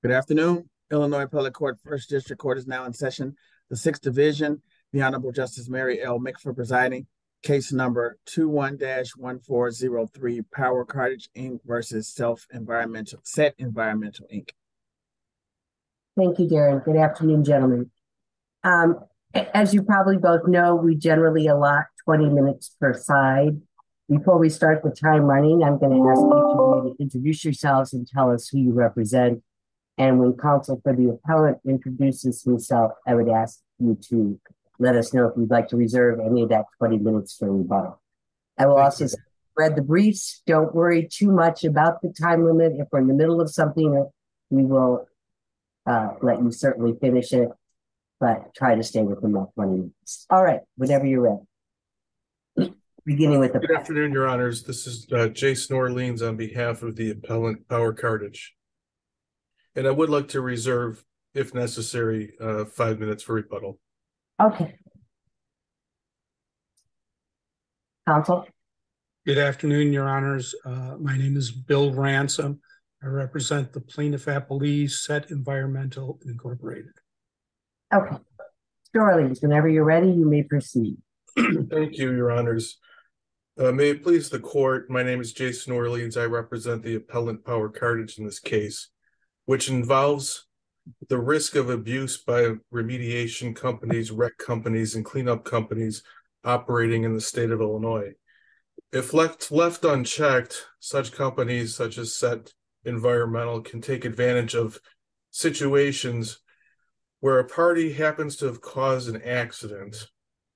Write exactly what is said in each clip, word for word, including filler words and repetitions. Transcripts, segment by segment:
Good afternoon. Illinois Appellate Court First District Court is now in session. The Sixth Division, the Honorable Justice Mary L. Mickford presiding. Case number two one dash one four zero three, Power Cartage Incorporated versus Self Environmental Set Environmental Incorporated. Thank you, Darren. Good afternoon, gentlemen. Um, as you probably both know, we generally allot twenty minutes per side. Before we start the time running, I'm going to ask each of you to introduce yourselves and tell us who you represent. And when counsel for the appellant introduces himself, I would ask you to let us know if you'd like to reserve any of that twenty minutes for rebuttal. I will also read the briefs. Don't worry too much about the time limit. If we're in the middle of something, we will uh, let you certainly finish it, but try to stay within that twenty minutes. All right, whenever you're ready. Beginning with the- Good afternoon, Your Honors. This is uh, Jason Orleans on behalf of the appellant Power Cartage. And I would like to reserve, if necessary, uh, five minutes for rebuttal. Okay. Counsel? Good afternoon, Your Honors. Uh, my name is Bill Ransom. I represent the plaintiff appellee, Set Environmental Incorporated. Okay. Mister Orleans, whenever you're ready, you may proceed. Thank you, Your Honors. Uh, may it please the court, my name is Jason Orleans. I represent the appellant Power Cartage in this case, which involves the risk of abuse by remediation companies, wreck companies, and cleanup companies operating in the state of Illinois. If left left unchecked, such companies such as Set Environmental can take advantage of situations where a party happens to have caused an accident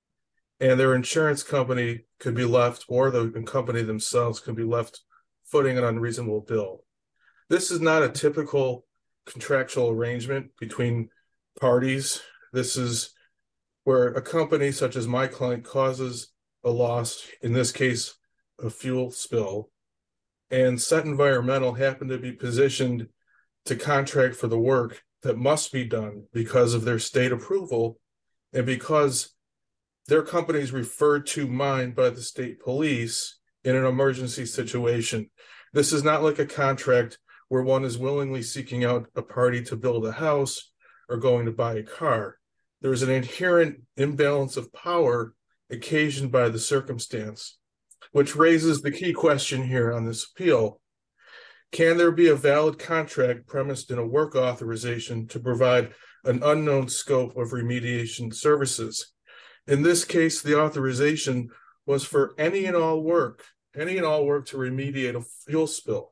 and their insurance company could be left, or the company themselves could be left footing an unreasonable bill. This is not a typical contractual arrangement between parties. This is where a company such as my client causes a loss, in this case, a fuel spill, and Set Environmental happened to be positioned to contract for the work that must be done because of their state approval and because their company is referred to mine by the state police in an emergency situation. This is not like a contract where one is willingly seeking out a party to build a house or going to buy a car. There is an inherent imbalance of power occasioned by the circumstance, which raises the key question here on this appeal. Can there be a valid contract premised in a work authorization to provide an unknown scope of remediation services? In this case, the authorization was for any and all work, any and all work to remediate a fuel spill.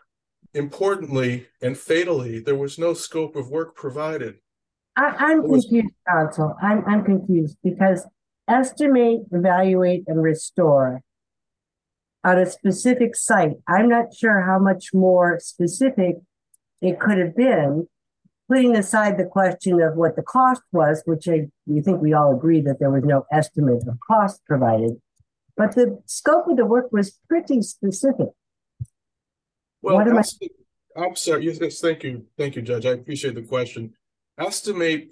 Importantly and fatally, there was no scope of work provided. I, I'm was, confused, counsel. I'm, I'm confused because estimate, evaluate, and restore on a specific site. I'm not sure how much more specific it could have been, putting aside the question of what the cost was, which I you think we all agree that there was no estimate of cost provided, but the scope of the work was pretty specific. Well, what am I? I'm sorry. Yes, thank you. Thank you, Judge. I appreciate the question. Estimate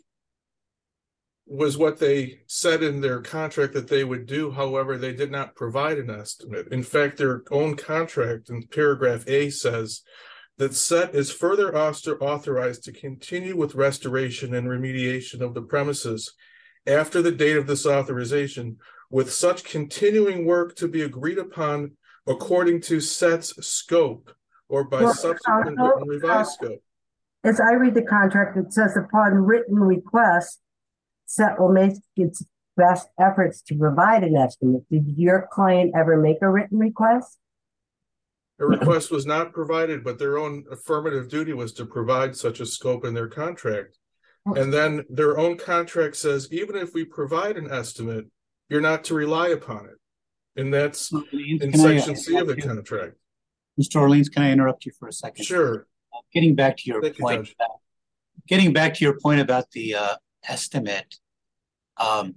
was what they said in their contract that they would do. However, they did not provide an estimate. In fact, their own contract in paragraph A says that Set is further authorized to continue with restoration and remediation of the premises after the date of this authorization, with such continuing work to be agreed upon according to Set's scope or by well, subsequent also, written revised uh, scope. As I read the contract, it says upon written request, Set will make its best efforts to provide an estimate. Did your client ever make a written request? A request was not provided, but their own affirmative duty was to provide such a scope in their contract. And then their own contract says, even if we provide an estimate, you're not to rely upon it. And that's Orleans, in section C of the you? contract. Mister Orleans, can I interrupt you for a second? Sure. Uh, getting back to your Thank point, you, about, getting back to your point about the uh, estimate, um,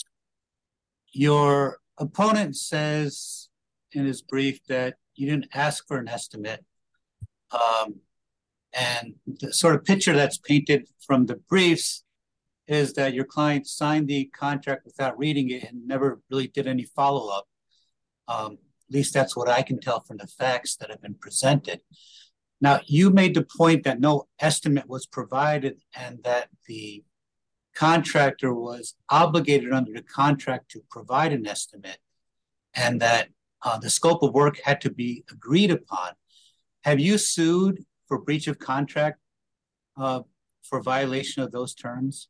your opponent says in his brief that you didn't ask for an estimate. Um, and the sort of picture that's painted from the briefs is that your client signed the contract without reading it and never really did any follow-up. Um, at least that's what I can tell from the facts that have been presented. Now, you made the point that no estimate was provided and that the contractor was obligated under the contract to provide an estimate, and that uh, the scope of work had to be agreed upon. Have you sued for breach of contract uh, for violation of those terms?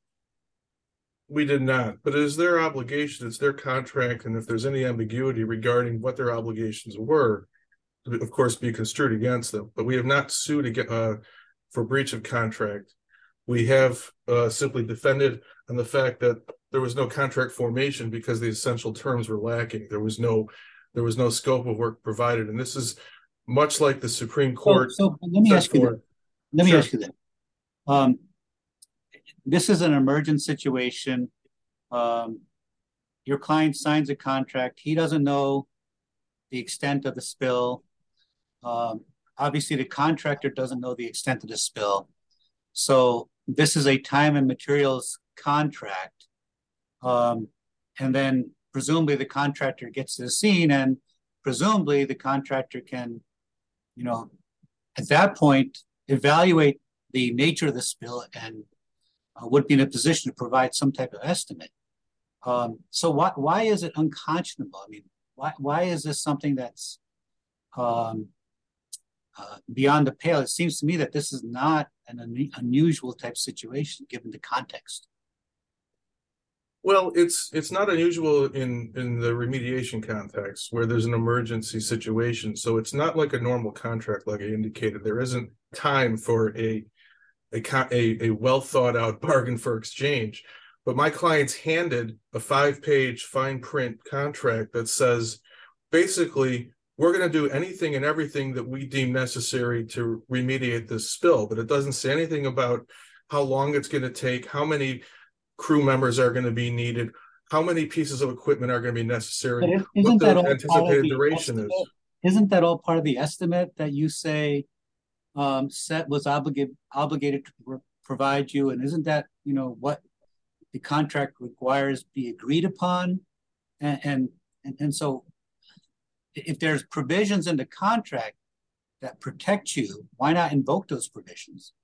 We did not, but it is their obligation, it's their contract, and if there's any ambiguity regarding what their obligations were, of course, be construed against them. But we have not sued again, uh, for breach of contract. We have uh, simply defended on the fact that there was no contract formation because the essential terms were lacking. There was no, there was no scope of work provided, and this is much like the Supreme Court. So, so let me ask you that. Let me Sure. ask you that. Um, this is an emergent situation. Um, your client signs a contract. He doesn't know the extent of the spill. Um, obviously, the contractor doesn't know the extent of the spill. So this is a time and materials contract. Um, and then presumably the contractor gets to the scene, and presumably the contractor can, you know, at that point, evaluate the nature of the spill and uh, would be in a position to provide some type of estimate. Um, so why why is it unconscionable? I mean, why why is this something that's um, uh, beyond the pale? It seems to me that this is not an un- unusual type situation given the context. Well, it's it's not unusual in in the remediation context where there's an emergency situation. So it's not like a normal contract, like I indicated. There isn't time for a a a, a well thought out bargain for exchange. But my client's handed a five page fine print contract that says, basically, we're going to do anything and everything that we deem necessary to remediate this spill. But it doesn't say anything about how long it's going to take, how many crew members are going to be needed, how many pieces of equipment are going to be necessary, But isn't what the that all part of anticipated the duration estimate? is. Isn't that all part of the estimate that you say um, SET was obligated obligated to pro- provide you? And isn't that, you know, what the contract requires be agreed upon? And and and, and so if there's provisions in the contract that protect you, why not invoke those provisions?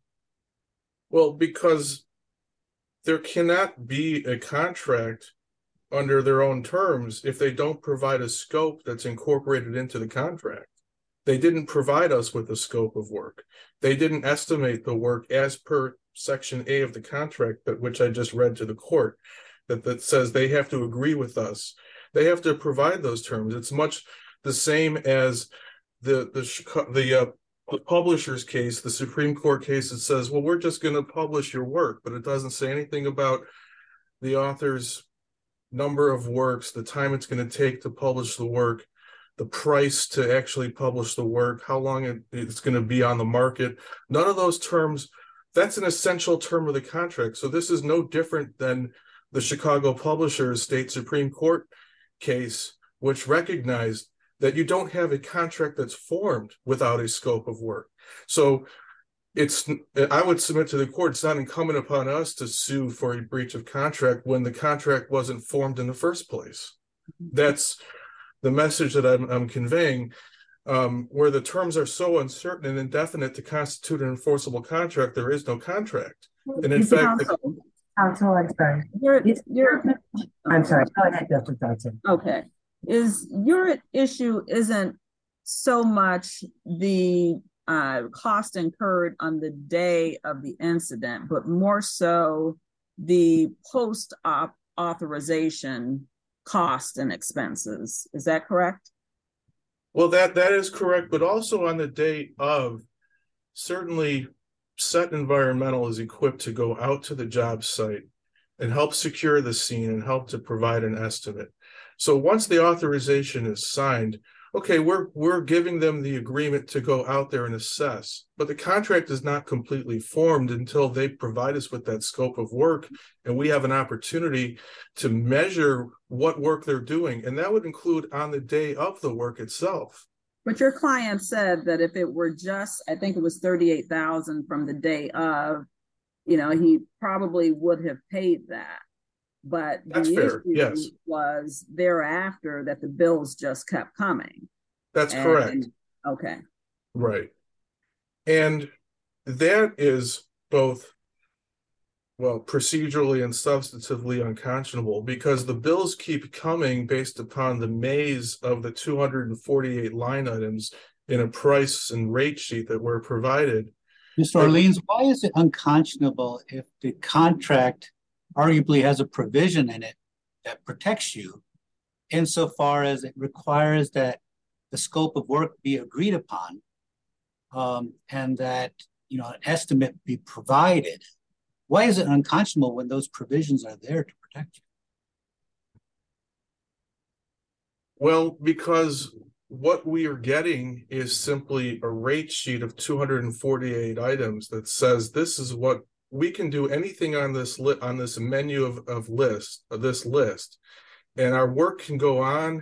Well, because there cannot be a contract under their own terms if they don't provide a scope that's incorporated into the contract. They didn't provide us with a scope of work. They didn't estimate the work as per Section A of the contract, that which I just read to the court, that, that says they have to agree with us. They have to provide those terms. It's much the same as the the the uh, the publisher's case, the Supreme Court case that says, well, we're just going to publish your work, but it doesn't say anything about the author's number of works, the time it's going to take to publish the work, the price to actually publish the work, how long it, it's going to be on the market. None of those terms, that's an essential term of the contract. So this is no different than the Chicago Publishers State Supreme Court case, which recognized that you don't have a contract that's formed without a scope of work. So it's, I would submit to the court, it's not incumbent upon us to sue for a breach of contract when the contract wasn't formed in the first place. That's the message that I'm, I'm conveying, um, where the terms are so uncertain and indefinite to constitute an enforceable contract, there is no contract. And in fact, Counsel, counsel, I'm sorry. Your, It's- your, I'm sorry. Go ahead, Doctor Johnson. okay, is your issue isn't so much the uh, cost incurred on the day of the incident, but more so the post-op authorization cost and expenses. Is that correct? well, that that is correct, but also on the day of, certainly SET Environmental is equipped to go out to the job site and help secure the scene and help to provide an estimate. So once the authorization is signed, okay, we're we're giving them the agreement to go out there and assess, but the contract is not completely formed until they provide us with that scope of work, and we have an opportunity to measure what work they're doing, and that would include on the day of the work itself. But your client said that if it were just, I think it was thirty-eight thousand from the day of, you know, he probably would have paid that. But That's the fair, issue yes. was thereafter that the bills just kept coming. That's And- correct. Okay. Right. And that is both, well, procedurally and substantively unconscionable, because the bills keep coming based upon the maze of the two hundred forty-eight line items in a price and rate sheet that were provided. Mister Orleans, why is it unconscionable if the contract arguably has a provision in it that protects you insofar as it requires that the scope of work be agreed upon, um, and that, you know, an estimate be provided? Why is it unconscionable when those provisions are there to protect you? Well, because what we are getting is simply a rate sheet of two hundred forty-eight items that says this is what we can do, anything on this li- on this menu of, of list of this list, and our work can go on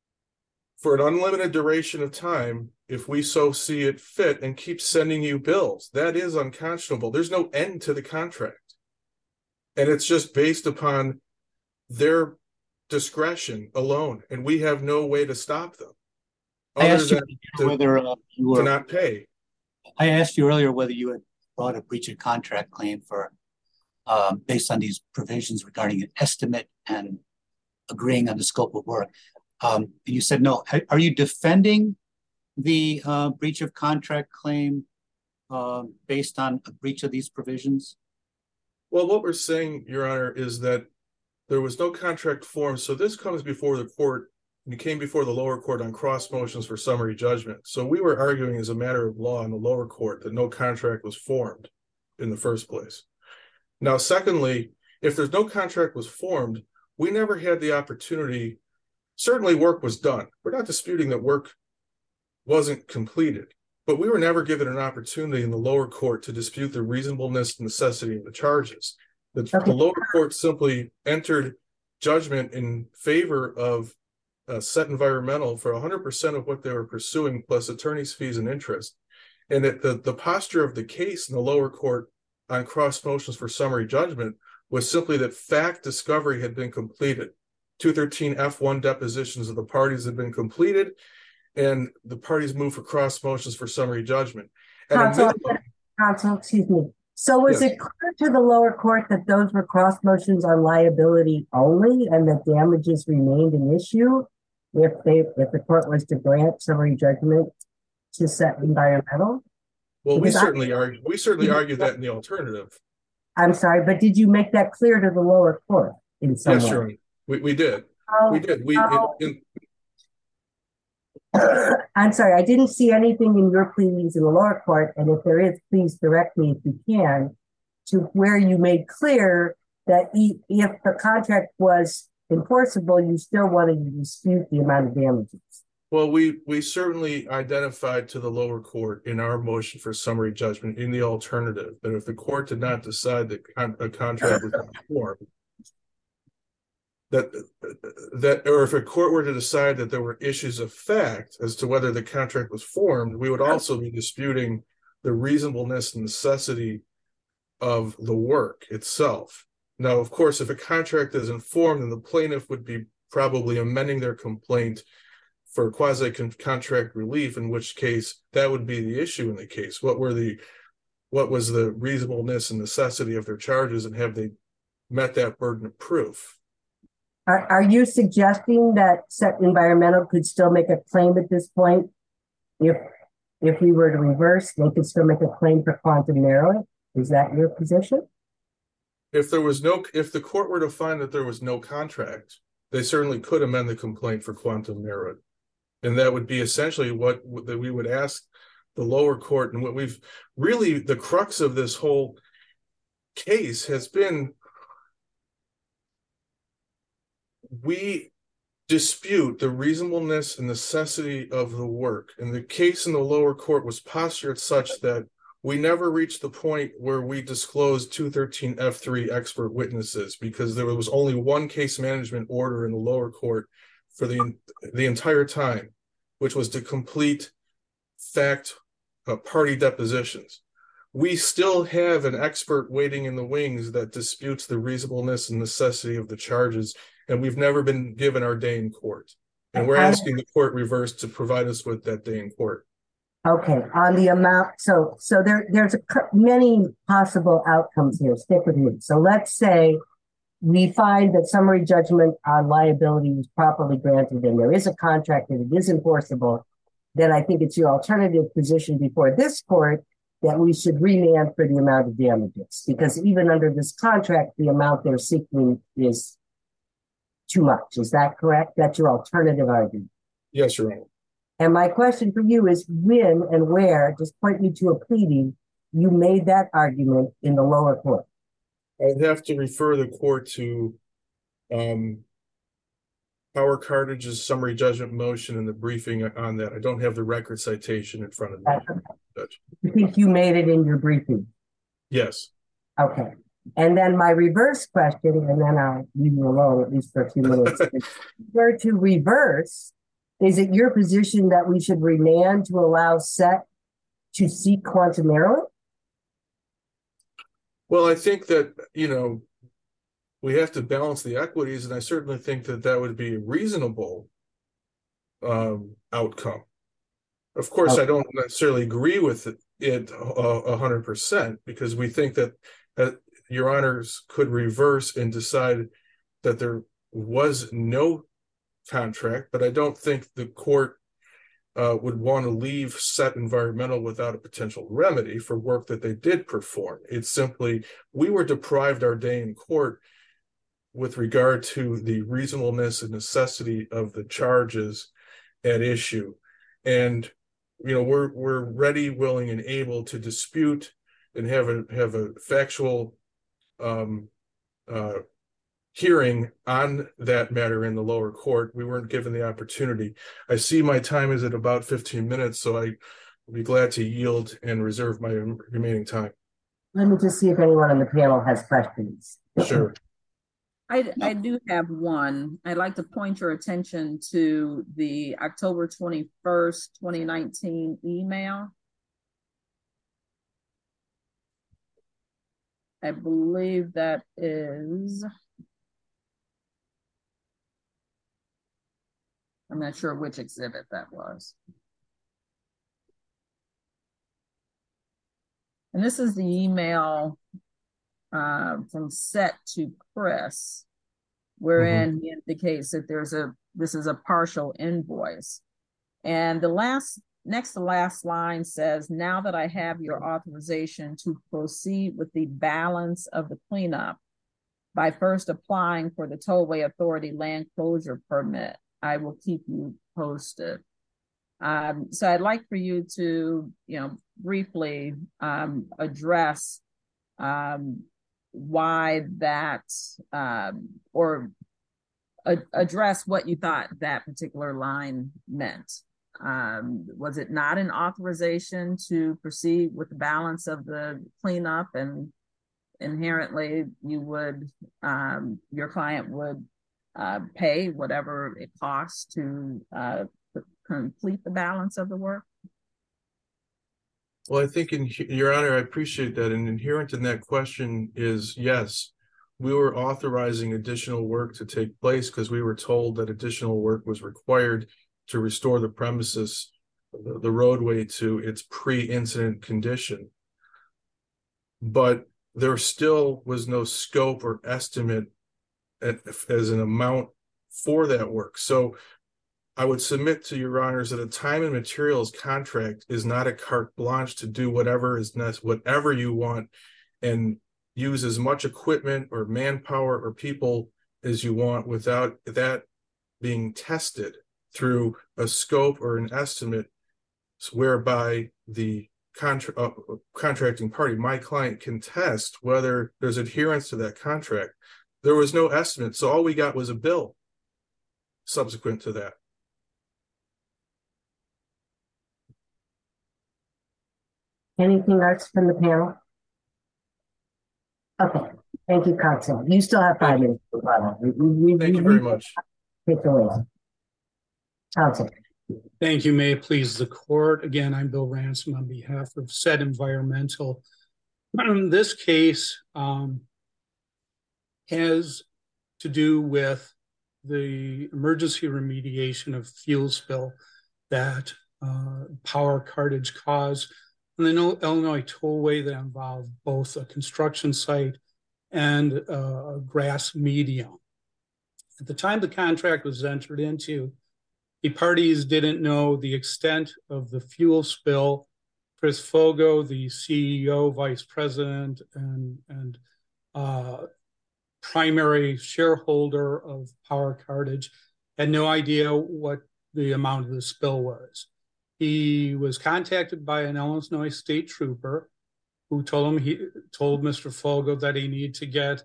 for an unlimited duration of time if we so see it fit, and keep sending you bills. That is unconscionable. There's no end to the contract, and it's just based upon their discretion alone, and we have no way to stop them. I asked you to, whether uh, you were to not pay. I asked you earlier whether you had brought a breach of contract claim for um, based on these provisions regarding an estimate and agreeing on the scope of work. Um, and you said no. Are you defending the uh, breach of contract claim uh, based on a breach of these provisions? Well, what we're saying, Your Honor, is that there was no contract formed. So this comes before the court. It came before the lower court on cross motions for summary judgment. So we were arguing as a matter of law in the lower court that no contract was formed in the first place. Now, secondly, if there's no contract was formed, we never had the opportunity. Certainly work was done. We're not disputing that work wasn't completed, but we were never given an opportunity in the lower court to dispute the reasonableness and necessity of the charges. The, okay. the lower court simply entered judgment in favor of Uh, Set Environmental for one hundred percent of what they were pursuing, plus attorney's fees and interest. And that the, the posture of the case in the lower court on cross motions for summary judgment was simply that fact discovery had been completed. two thirteen F one depositions of the parties had been completed, and the parties moved for cross motions for summary judgment. Counsel, minimum, counsel, excuse me. So was yes. it clear to the lower court that those were cross motions on liability only, and that damages remained an issue if they if the court was to grant summary judgment to Set Environmental? Well, because we certainly I, argue we certainly argued that in the alternative. I'm sorry, but did you make that clear to the lower court in some yes, way? Sure. We we did. Oh, we did. We oh. in, in... I'm sorry, I didn't see anything in your pleadings in the lower court, and if there is, please direct me if you can to where you made clear that if the contract was enforceable, you still wanted to dispute the amount of damages. Well, we we certainly identified to the lower court in our motion for summary judgment in the alternative that if the court did not decide that a contract was formed, that that or if a court were to decide that there were issues of fact as to whether the contract was formed, we would also be disputing the reasonableness and necessity of the work itself. Now, of course, if a contract isn't formed, then the plaintiff would be probably amending their complaint for quasi-contract relief, in which case that would be the issue in the case. What were the, what was the reasonableness and necessity of their charges, and have they met that burden of proof? Are, are you suggesting that Set Environmental could still make a claim at this point? If if we were to reverse, they could still make a claim for quantum merit? Is that your position? If there was no, if the court were to find that there was no contract, they certainly could amend the complaint for quantum merit. And that would be essentially what that we would ask the lower court. And what we've really, the crux of this whole case has been, we dispute the reasonableness and necessity of the work. And the case in the lower court was postured such that we never reached the point where we disclosed two thirteen F three expert witnesses, because there was only one case management order in the lower court for the, the entire time, which was to complete fact uh, party depositions. We still have an expert waiting in the wings that disputes the reasonableness and necessity of the charges, and we've never been given our day in court. And we're asking the court reversed to provide us with that day in court. Okay, on the amount, so so there there's a cou- many possible outcomes here. Stick with me. So let's say we find that summary judgment on liability was properly granted and there is a contract and it is enforceable. Then I think it's your alternative position before this court that we should remand for the amount of damages, because even under this contract, the amount they're seeking is too much. Is that correct? That's your alternative argument. Yes, Your Honor. And my question for you is when and where, just point me to a pleading, you made that argument in the lower court. I'd have to refer the court to um, Power Cartage's summary judgment motion and the briefing on that. I don't have the record citation in front of me. That's okay. Judge. You think you made it in your briefing? Yes. Okay. And then my reverse question, and then I'll leave you alone at least for a few minutes. Where to reverse, is it your position that we should remand to allow S E T to seek quantum error? Well, I think that, you know, we have to balance the equities, and I certainly think that that would be a reasonable um, outcome. Of course, okay. I don't necessarily agree with it, it a hundred percent, because we think that, that Your Honors could reverse and decide that there was no contract, but I don't think the court uh, would want to leave S E T Environmental without a potential remedy for work that they did perform. It's simply, we were deprived our day in court with regard to the reasonableness and necessity of the charges at issue. And, you know, we're we're ready, willing, and able to dispute and have a have a factual um, uh, hearing on that matter in the lower court. We weren't given the opportunity. I see my time is at about fifteen minutes, so I will be glad to yield and reserve my remaining time. Let me just see if anyone on the panel has questions. Sure. I, I do have one. I'd like to point your attention to the October twenty-first, twenty nineteen email. I believe that is, I'm not sure which exhibit that was. And this is the email uh, from S E T to Chris, wherein mm-hmm. he indicates that there's a, this is a partial invoice. And the last, next to last line says, now that I have your authorization to proceed with the balance of the cleanup by first applying for the Tollway Authority land closure permit, I will keep you posted. Um, so I'd like for you to, you know, briefly um, address um, why that, um, or a- address what you thought that particular line meant. Um, was it not an authorization to proceed with the balance of the cleanup, and inherently you would, um, your client would uh, pay whatever it costs to uh, complete the balance of the work? Well, I think, in Your Honor, I appreciate that. And inherent in that question is, yes, we were authorizing additional work to take place because we were told that additional work was required to restore the premises, the, the roadway, to its pre-incident condition. But there still was no scope or estimate at, as an amount for that work. So I would submit to Your Honors that a time and materials contract is not a carte blanche to do whatever is necessary, whatever you want, and use as much equipment or manpower or people as you want without that being tested through a scope or an estimate whereby the contra- uh, contracting party, my client, can test whether there's adherence to that contract. There was no estimate, so all we got was a bill subsequent to that. Anything else from the panel? Okay, thank you, Counsel. You still have five minutes. We, we, thank we, you very much. Take away. Counsel. Thank you. May it please the court. Again, I'm Bill Ransom on behalf of S E T Environmental. This case um, has to do with the emergency remediation of fuel spill that uh, power cartage caused, and the Illinois tollway that involved both a construction site and uh, a grass median. At the time the contract was entered into, the parties didn't know the extent of the fuel spill. Chris Fogo, the C E O, vice president, and, and uh, primary shareholder of Power Cartage, had no idea what the amount of the spill was. He was contacted by an Illinois state trooper who told him he told Mister Fogo that he needed to get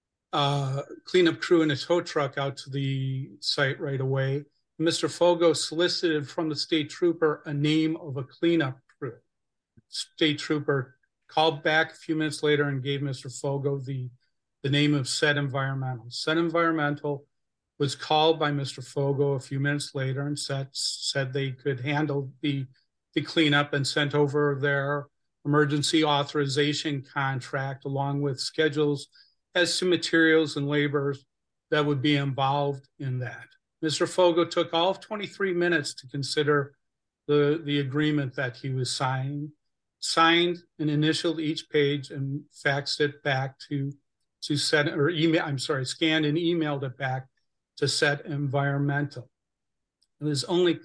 a cleanup crew in a tow truck out to the site right away. Mister Fogo solicited from the state trooper a name of a cleanup crew. State trooper called back a few minutes later and gave Mister Fogo the, the name of Set Environmental. Set Environmental was called by Mister Fogo a few minutes later and said, said they could handle the, the cleanup, and sent over their emergency authorization contract along with schedules as to materials and labors that would be involved in that. Mister Fogo took all of twenty-three minutes to consider the, the agreement that he was signing, signed and initialed each page and faxed it back to, to Set, or email, I'm sorry, scanned and emailed it back to Set Environmental. It was only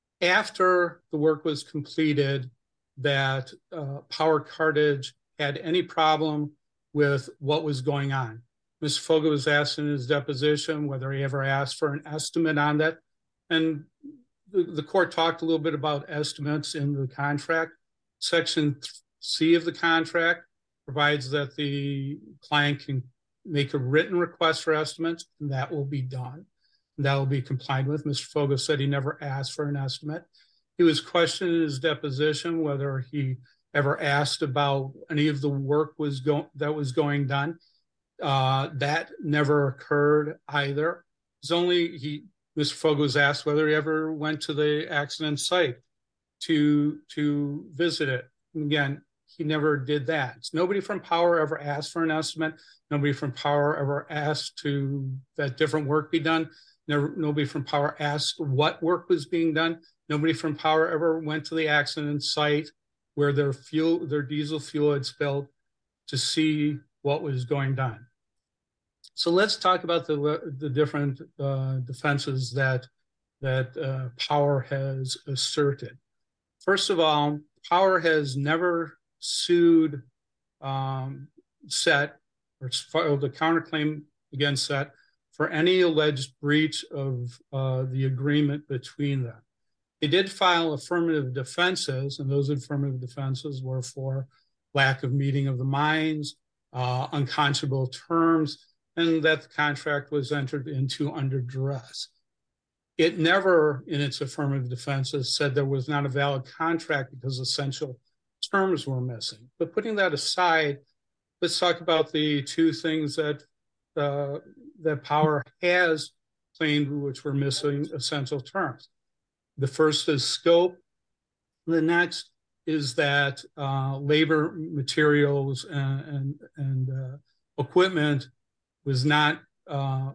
after the work was completed that uh, Power Cartage had any problem with what was going on. Mister Fogo was asked in his deposition whether he ever asked for an estimate on that. And the, the court talked a little bit about estimates in the contract. Section C of the contract provides that the client can make a written request for estimates, and that will be done. And that will be complied with. Mister Fogo said he never asked for an estimate. He was questioned in his deposition whether he ever asked about any of the work was go- that was going done. Uh, that never occurred either. It's only he, Mister Fogo was asked whether he ever went to the accident site to, to visit it. And again, he never did that. So nobody from Power ever asked for an estimate. Nobody from Power ever asked to that different work be done. Never, nobody from Power asked what work was being done. Nobody from Power ever went to the accident site where their fuel, their diesel fuel had spilled to see what was going on. So let's talk about the, the different uh, defenses that, that uh, Power has asserted. First of all, Power has never sued um, Set or filed a counterclaim against Set for any alleged breach of uh, the agreement between them. They did file affirmative defenses, and those affirmative defenses were for lack of meeting of the minds, uh, unconscionable terms, and that the contract was entered into under duress. It never, in its affirmative defenses, said there was not a valid contract because essential terms were missing. But putting that aside, let's talk about the two things that uh, that Power has claimed which were missing essential terms. The first is scope. The next is that uh, labor, materials, and, and, and uh, equipment was not uh,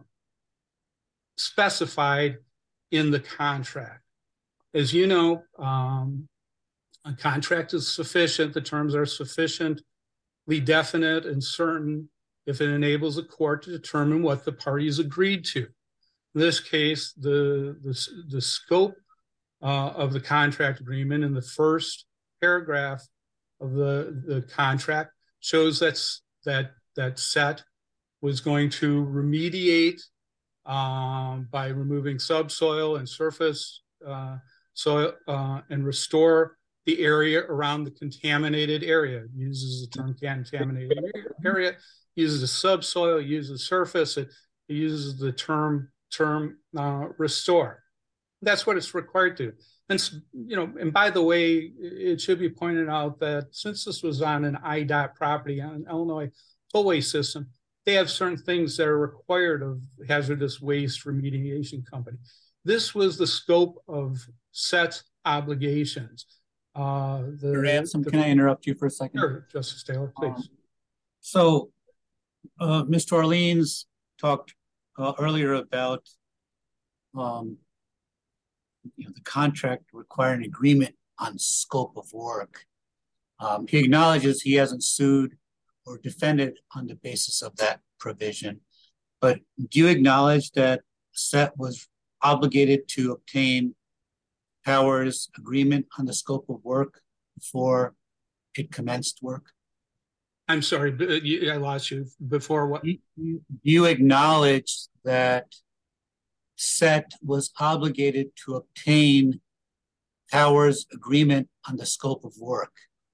specified in the contract. As you know, um, a contract is sufficient. The terms are sufficiently definite and certain if it enables a court to determine what the parties agreed to. In this case, the, the, the scope uh, of the contract agreement in the first paragraph of the, the contract shows that's, that that Set was going to remediate um, by removing subsoil and surface uh, soil uh, and restore the area around the contaminated area. It uses the term contaminated area, uses the subsoil, uses surface, it, it uses the term term uh, restore. That's what it's required to. And, you know, and by the way, it should be pointed out that since this was on an I D O T property, on an Illinois tollway system, they have certain things that are required of hazardous waste remediation company. This was the scope of Set's obligations. Uh, the, Ransom, the, can I interrupt you for a second? Sure, Justice Taylor, please. Um, so, uh, Mister Orleans talked uh, earlier about um, you know, the contract requiring agreement on scope of work. Um, he acknowledges he hasn't sued or defended on the basis of that provision. But do you acknowledge that S E T was obligated to obtain Power's agreement on the scope of work before it commenced work? I'm sorry, I lost you before what? You, you, you acknowledge that S E T was obligated to obtain Power's agreement on the scope of work.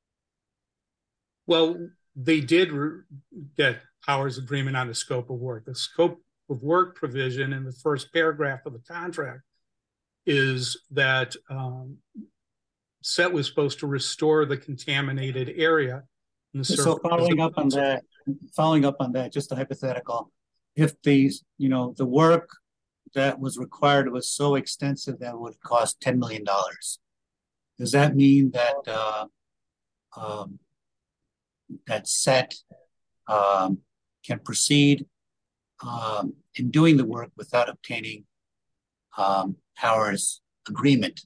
Well, they did get Power's agreement on the scope of work. The scope of work provision in the first paragraph of the contract is that um, S E T was supposed to restore the contaminated area. So following up on that, following up on that, just a hypothetical, if these, you know, the work that was required was so extensive that it would cost ten million dollars, does that mean that uh, um, that S E T um, can proceed um, in doing the work without obtaining um, Power's agreement?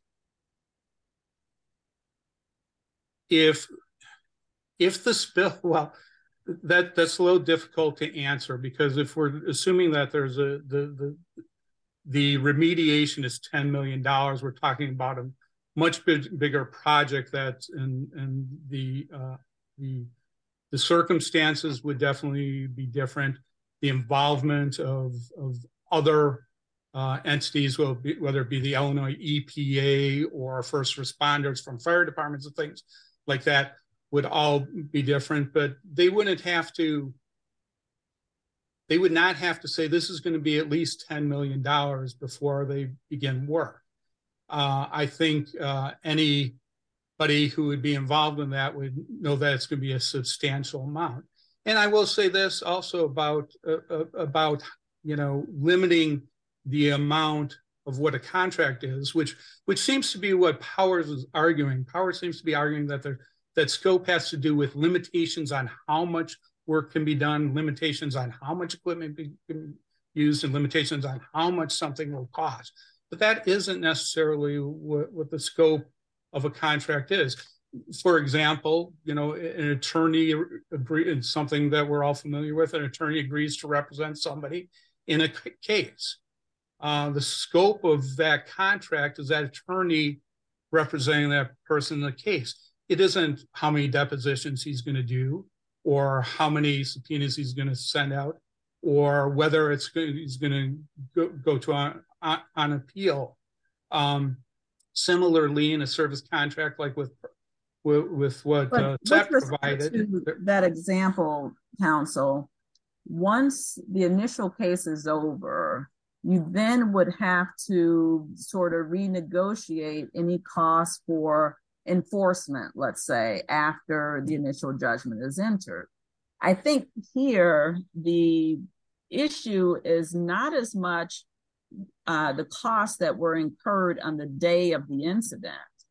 If if the spill, well, that that's a little difficult to answer, because if we're assuming that there's a the the the remediation is ten million dollars, we're talking about a much big, bigger project that's and and the uh, the the circumstances would definitely be different. The involvement of of other uh, entities, will be, whether it be the Illinois E P A or first responders from fire departments and things like that, would all be different. But they wouldn't have to. They would not have to say this is going to be at least ten million dollars before they begin work. Uh, I think uh, anybody who would be involved in that would know that it's going to be a substantial amount. And I will say this also about uh, about you know limiting the amount of what a contract is, which which seems to be what Powers is arguing. Powers seems to be arguing that the that scope has to do with limitations on how much work can be done, limitations on how much equipment can be used, and limitations on how much something will cost. But that isn't necessarily what, what the scope of a contract is. For example, you know, an attorney agrees, something that we're all familiar with, an attorney agrees to represent somebody in a case. Uh, the scope of that contract is that attorney representing that person in the case. It isn't how many depositions he's going to do, or how many subpoenas he's going to send out, or whether it's going, he's going to go, go to on, on, on appeal. Um, similarly, in a service contract, like with with, with what uh, S E T provided. That example, counsel, once the initial case is over, you then would have to sort of renegotiate any costs for enforcement, let's say, after the initial judgment is entered. I think here the issue is not as much uh, the costs that were incurred on the day of the incident,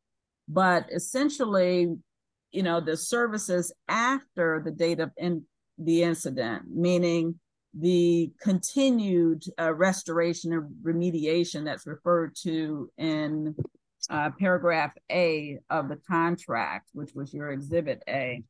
but essentially, you know, the services after the date of in the incident, meaning the continued uh, restoration or remediation that's referred to in Uh, paragraph A of the contract, which was your exhibit A.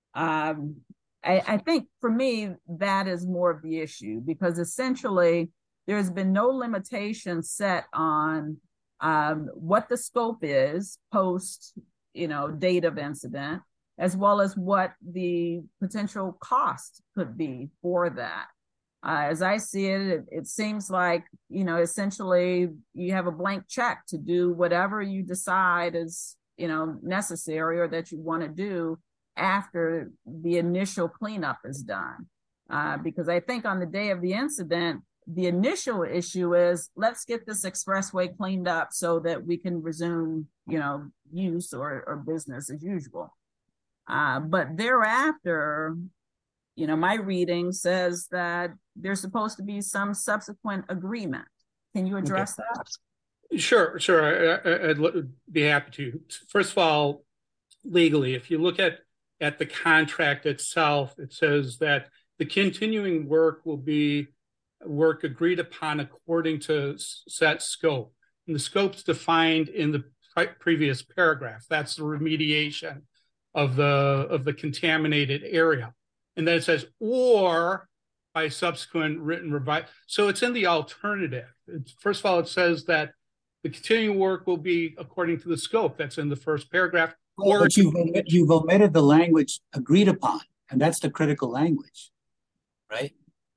Um, I, I think for me, that is more of the issue, because essentially there's been no limitation set on um, what the scope is post, you know, date of incident, as well as what the potential cost could be for that. Uh, as I see it, it, it seems like, you know, essentially you have a blank check to do whatever you decide is, you know, necessary or that you want to do after the initial cleanup is done. Uh, because I think on the day of the incident, the initial issue is, let's get this expressway cleaned up so that we can resume, you know, use or, or business as usual. Uh, but thereafter, you know, my reading says that there's supposed to be some subsequent agreement. Can you address okay. that? Sure, sure. I, I, I'd be happy to. First of all, legally, if you look at, at the contract itself, it says that the continuing work will be work agreed upon according to set scope. And the scope's defined in the pre- previous paragraph. That's the remediation of the of the contaminated area. And then it says, or by subsequent written revision. So it's in the alternative. It's, first of all, it says that the continuing work will be according to the scope. That's in the first paragraph. Well, Or but you've, you've omitted the language agreed upon, and that's the critical language, right?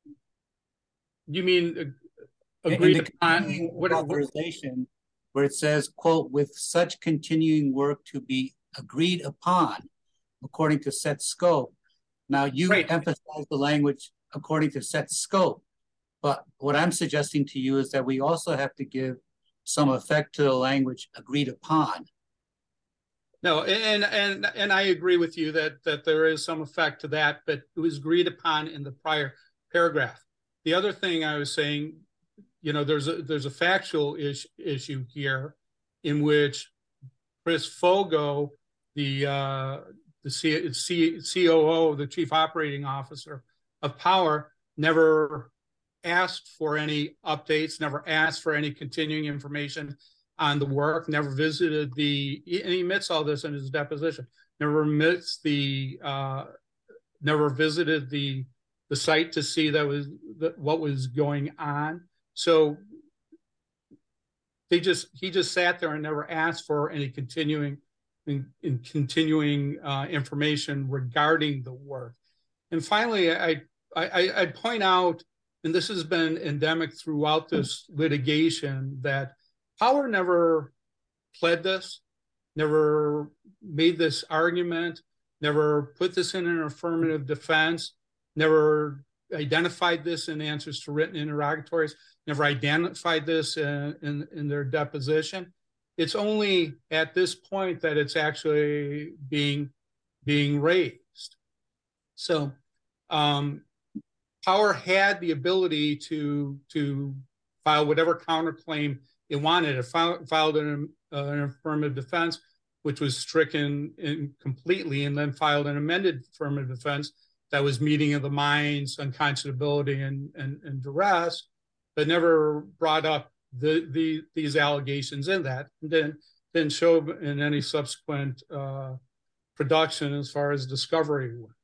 you mean uh, In agreed the upon continuing what, what authorization, where it says, quote, with such continuing work to be agreed upon according to set scope. Now you Right. emphasize the language according to set scope, but what I'm suggesting to you is that we also have to give some effect to the language agreed upon. No, and and and I agree with you that that there is some effect to that, but it was agreed upon in the prior paragraph. The other thing I was saying, you know, there's a there's a factual ish, issue here, in which Chris Fogo, the uh, the C, C, C O O, the Chief Operating Officer of Power, never asked for any updates, never asked for any continuing information on the work, never visited the, and he admits all this in his deposition, never admits the, uh, never visited the the site to see that was the, what was going on. So they just, he just sat there and never asked for any continuing in, in continuing uh, information regarding the work. And finally, I, I I point out, and this has been endemic throughout this litigation, that Power never pled this, never made this argument, never put this in an affirmative defense, never identified this in answers to written interrogatories, never identified this in, in, in their deposition. It's only at this point that it's actually being, being raised. So um, Power had the ability to, to file whatever counterclaim it wanted. It filed, filed an, uh, an affirmative defense, which was stricken in completely, and then filed an amended affirmative defense that was meeting of the minds, unconscionability, and, and, and duress, but never brought up the, the these allegations in that, and then didn't show in any subsequent uh, production as far as discovery went.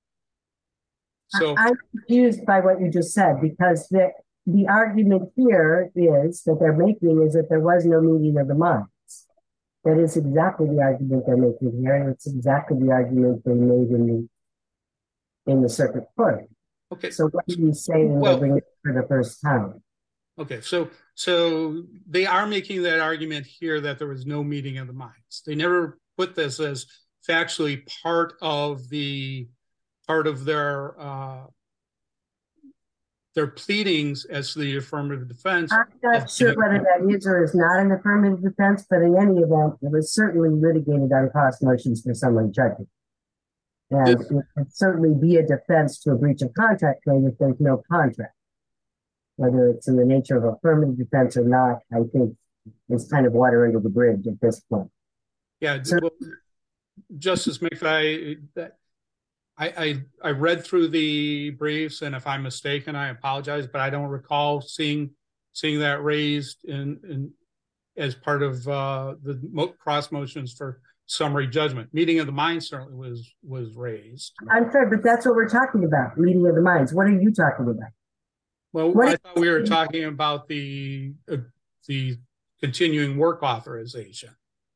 So I'm confused by what you just said, because the the argument here is that they're making is that there was no meeting of the minds. That is exactly the argument they're making here, and it's exactly the argument they made in the in the circuit court. okay, So what are you saying Well- they're bringing it for the first time? okay, so so they are making that argument here that there was no meeting of the minds. They never put this as factually part of the part of their uh, their pleadings as to the affirmative defense. I'm not sure whether that is or is not an affirmative defense, but in any event, it was certainly litigated on cross motions for summary judgment. And This- it could certainly be a defense to a breach of contract claim if there's no contract. Whether it's in the nature of affirmative defense or not, I think is kind of water under the bridge at this point. Yeah, Sir? well, Justice McFay, that I, I I read through the briefs, and if I'm mistaken, I apologize, but I don't recall seeing seeing that raised in, in as part of uh, the mo- cross motions for summary judgment. Meeting of the minds certainly was was raised. I'm sorry, but that's what we're talking about, meeting of the minds. What are you talking about? Well, What I is- thought we were talking about the uh, the continuing work authorization.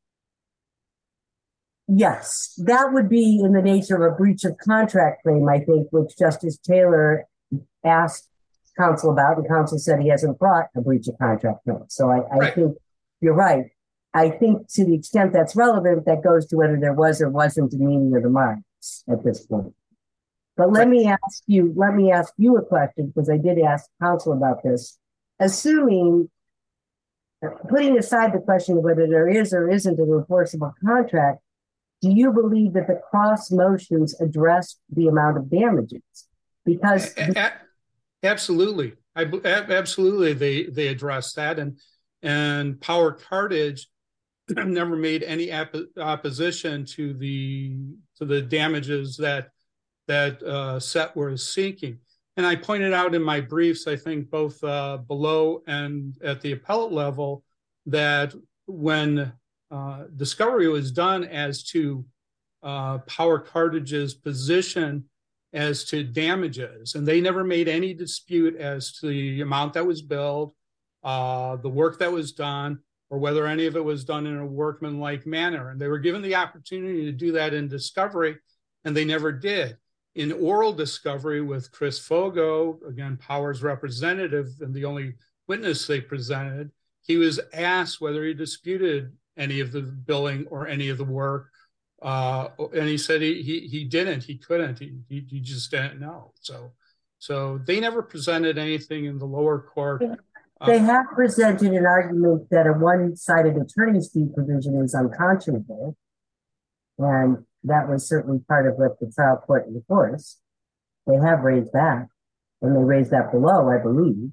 Yes, that would be in the nature of a breach of contract claim, I think, which Justice Taylor asked counsel about, and counsel said he hasn't brought a breach of contract claim. So I, I Right. think you're right. I think to the extent that's relevant, that goes to whether there was or wasn't a meeting of the minds at this point. But let Right. me ask you, let me ask you a question, because I did ask counsel about this. Assuming, putting aside the question of whether there is or isn't an enforceable contract, do you believe that the cross motions addressed the amount of damages? Because A- a- absolutely, I b- a- absolutely they they addressed that, and and Power Cartage never made any app- opposition to the to the damages that that uh, S E T was seeking. And I pointed out in my briefs, I think both uh, below and at the appellate level, that when uh, discovery was done as to uh, Power Cartage's position as to damages, and they never made any dispute as to the amount that was billed, uh, the work that was done, or whether any of it was done in a workmanlike manner. And they were given the opportunity to do that in discovery, and they never did. In oral discovery with Chris Fogo, again, Power's representative and the only witness they presented, he was asked whether he disputed any of the billing or any of the work. Uh, and he said he, he, he didn't, he couldn't, he, he, he just didn't know. So, so they never presented anything in the lower court. They have presented an argument that a one-sided attorney's fee provision is unconscionable. And that was certainly part of what the trial court enforced. They have raised that, and they raised that below, I believe.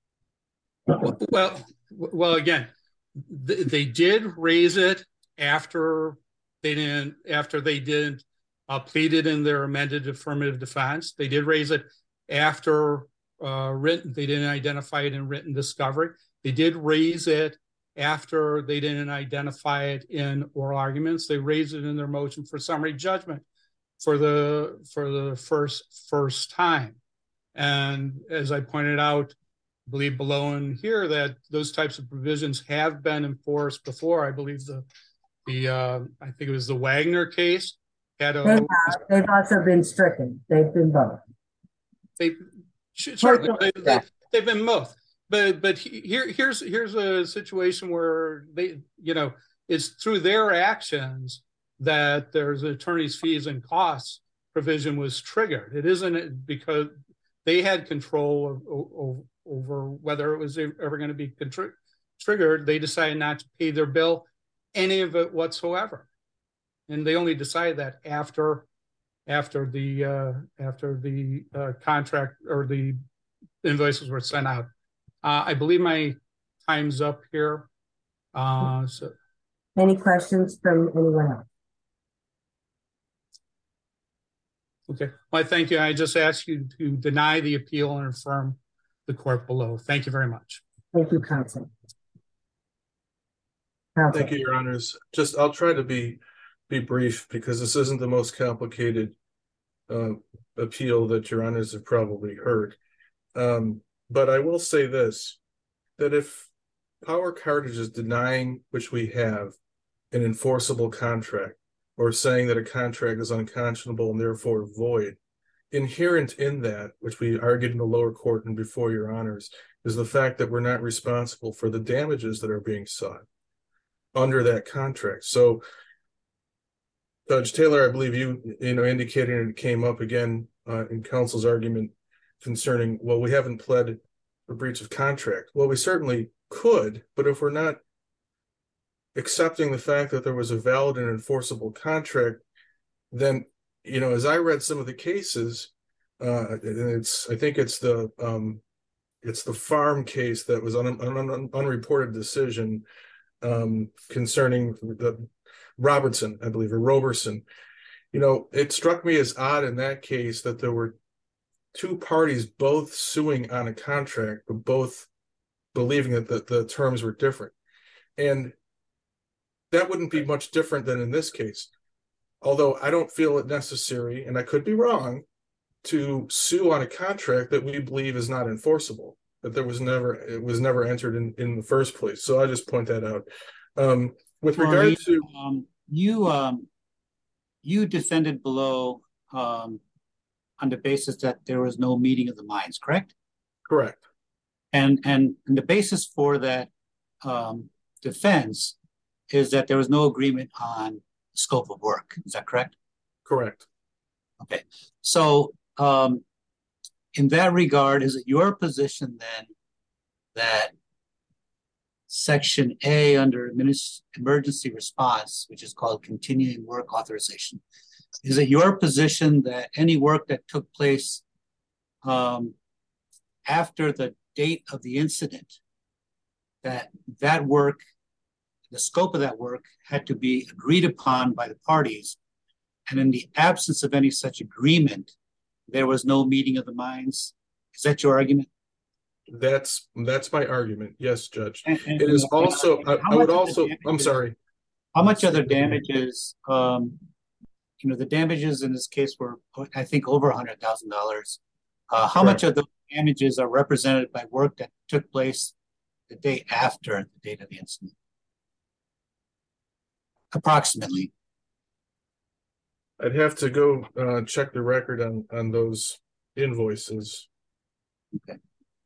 Well, well, again, th- they did raise it after they didn't, after they didn't uh, plead it in their amended affirmative defense. They did raise it after uh, written, they didn't identify it in written discovery. They did raise it after they didn't identify it in oral arguments. They raised it in their motion for summary judgment for the for the first first time. And as I pointed out, I believe below and here, that those types of provisions have been enforced before. I believe the the uh, I think it was the Wagner case had a. They have, they've also been stricken. They've been both. They certainly they, they, they've been both. But but here here's here's a situation where they, you know, it's through their actions that there's attorney's fees and costs provision was triggered. It isn't because they had control of, of, over whether it was ever going to be contri- triggered. They decided not to pay their bill, any of it whatsoever, and they only decided that after after the uh, after the uh, contract or the invoices were sent out. Uh, I believe my time's up here. Uh, so. Any questions from anyone else? Okay. Well, I thank you. I just ask you to deny the appeal and affirm the court below. Thank you very much. Thank you, counsel. counsel. Thank you, Your Honors. Just I'll try to be be brief because this isn't the most complicated uh, appeal that Your Honors have probably heard. Um, But I will say this, that if Power Cartage is denying, which we have, an enforceable contract, or saying that a contract is unconscionable and therefore void, inherent in that, which we argued in the lower court and before Your Honors, is the fact that we're not responsible for the damages that are being sought under that contract. So, Judge Taylor, I believe you, you know, indicated, and it came up again uh, in counsel's argument concerning, well, we haven't pled a breach of contract. Well, we certainly could, but if we're not accepting the fact that there was a valid and enforceable contract, then, you know, as I read some of the cases, uh, it's, I think it's the, um, it's the farm case that was an un, un, un, unreported decision um, concerning the Robertson, I believe, or Roberson. You know, it struck me as odd in that case that there were two parties both suing on a contract, but both believing that the, the terms were different. And that wouldn't be much different than in this case. Although I don't feel it necessary, and I could be wrong, to sue on a contract that we believe is not enforceable, that there was never, it was never entered in, in the first place. So I just point that out. Um, with well, regard you, to... Um, you, um, you defended below um, on the basis that there was no meeting of the minds, correct? Correct. And and, and the basis for that um, defense is that there was no agreement on scope of work. Is that correct? Correct. Okay. So um, in that regard, is it your position then that Section A under emergency response, which is called continuing work authorization, is it your position that any work that took place um, after the date of the incident, that that work, the scope of that work had to be agreed upon by the parties, and in the absence of any such agreement, there was no meeting of the minds? Is that your argument? That's that's my argument. Yes, Judge. And, and, It is also. I, I would also. I'm sorry. How much are the damages? Um, you know, the damages in this case were, I think, over a hundred thousand uh, dollars. How Correct. much of the damages are represented by work that took place the day after the date of the incident? Approximately. I'd have to go uh, check the record on on those invoices. Okay.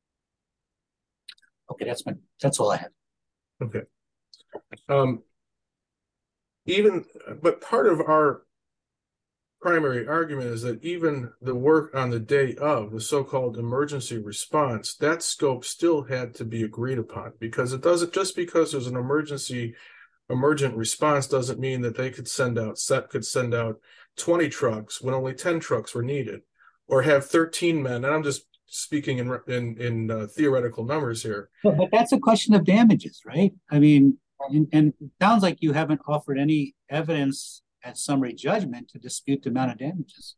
Okay, that's my that's all I have. Okay. Um. Even, but part of our primary argument is that even the work on the day of the so-called emergency response, that scope still had to be agreed upon, because it doesn't, just because there's an emergency emergent response doesn't mean that they could send out, S E T could send out twenty trucks when only ten trucks were needed, or have thirteen men. And I'm just speaking in in, in uh, theoretical numbers here. But, but that's a question of damages, right? I mean, and, and it sounds like you haven't offered any evidence at summary judgment to dispute the amount of damages.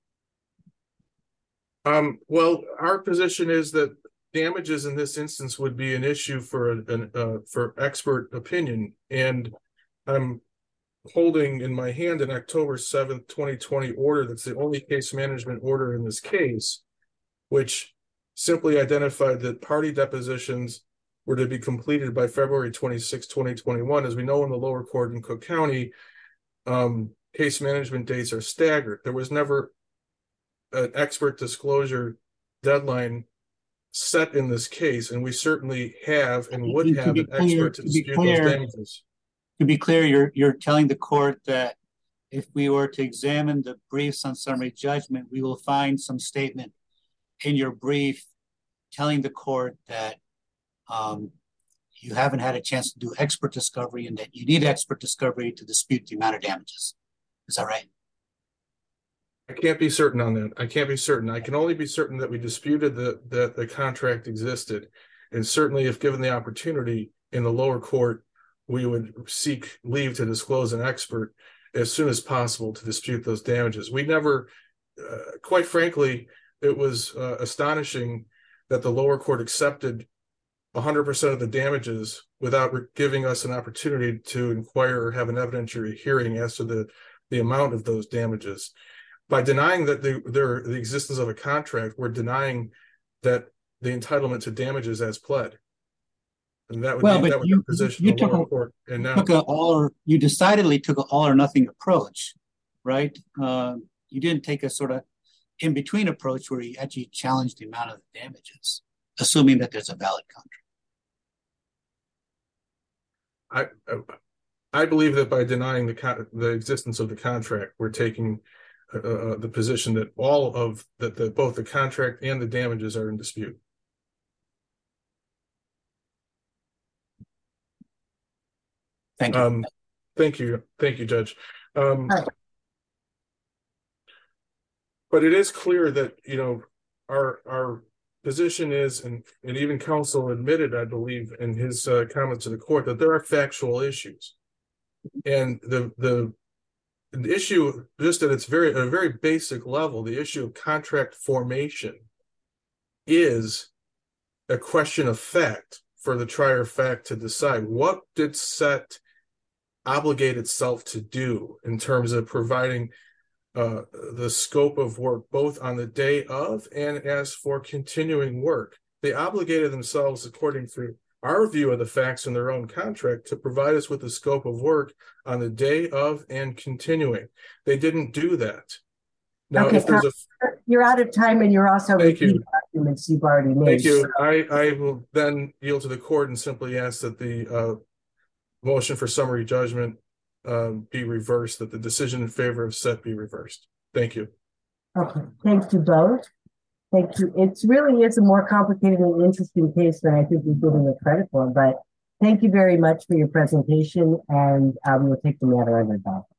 Um, well, our position is that damages in this instance would be an issue for an uh, for expert opinion, and I'm holding in my hand an October seventh, twenty twenty order that's the only case management order in this case, which simply identified that party depositions were to be completed by February twenty-sixth, twenty twenty-one. As we know, in the lower court in Cook County, um, case management dates are staggered. There was never an expert disclosure deadline set in this case, and we certainly have and would have an expert to dispute those damages. To be clear, you're you're telling the court that if we were to examine the briefs on summary judgment, we will find some statement in your brief telling the court that um, you haven't had a chance to do expert discovery and that you need expert discovery to dispute the amount of damages. Is that right? I can't be certain on that. I can't be certain. I can only be certain that we disputed that that the contract existed. And certainly if given the opportunity in the lower court, we would seek leave to disclose an expert as soon as possible to dispute those damages. We never, uh, quite frankly, it was uh, astonishing that the lower court accepted one hundred percent of the damages without giving us an opportunity to inquire or have an evidentiary hearing as to the, the amount of those damages. By denying that the, there, the existence of a contract, we're denying that the entitlement to damages as pled. And that would well, be but that would you, position you the took lower a, court. And now took a all or, you decidedly took an all or nothing approach, right? Uh, you didn't take a sort of in-between approach where you actually challenged the amount of the damages, assuming that there's a valid contract. I I believe that by denying the con- the existence of the contract, we're taking uh, uh, the position that all of that the both the contract and the damages are in dispute. Thank you. Um, thank you, thank you, Judge. Um, Hi. But it is clear that you know our our position is, and and even counsel admitted, I believe, in his uh, comments to the court, that there are factual issues, and the the, the issue, just at its very at a very basic level, the issue of contract formation is a question of fact for the trier of fact to decide. What did S E T obligate itself to do in terms of providing uh, the scope of work, both on the day of and as for continuing work? They obligated themselves, according to our view of the facts in their own contract, to provide us with the scope of work on the day of and continuing. They didn't do that. Now, okay, if there's a you're out of time, and you're also Thank repeating you. documents you've already made. Thank you. I, I will then yield to the court and simply ask that the uh, motion for summary judgment um, be reversed, that the decision in favor of S E T be reversed. Thank you. Okay, thank you both. Thank you. It really is a more complicated and interesting case than I think we're giving it credit for, but thank you very much for your presentation, and um, we'll take the matter under advisement.